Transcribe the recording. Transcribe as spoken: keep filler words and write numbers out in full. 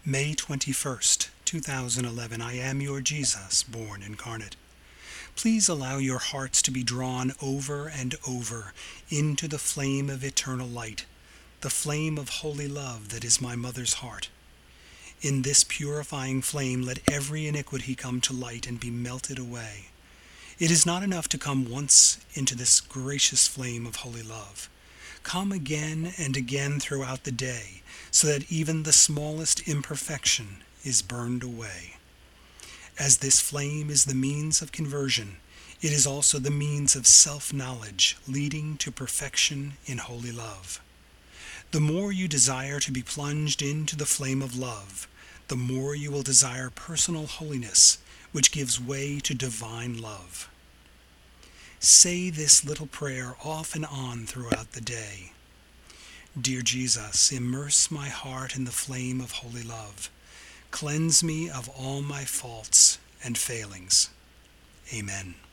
May twenty-first, two thousand eleven. I am your Jesus, born incarnate. Please allow your hearts to be drawn over and over into the flame of eternal light, the flame of holy love that is my mother's heart. In this purifying flame let every iniquity come to light and be melted away. It is not enough to come once into this gracious flame of holy love. Come again and again throughout the day, so that even the smallest imperfection is burned away. As this flame is the means of conversion, it is also the means of self-knowledge leading to perfection in holy love. The more you desire to be plunged into the flame of love, the more you will desire personal holiness, which gives way to divine love. Say this little prayer off and on throughout the day. Dear Jesus, immerse my heart in the flame of holy love. Cleanse me of all my faults and failings. Amen.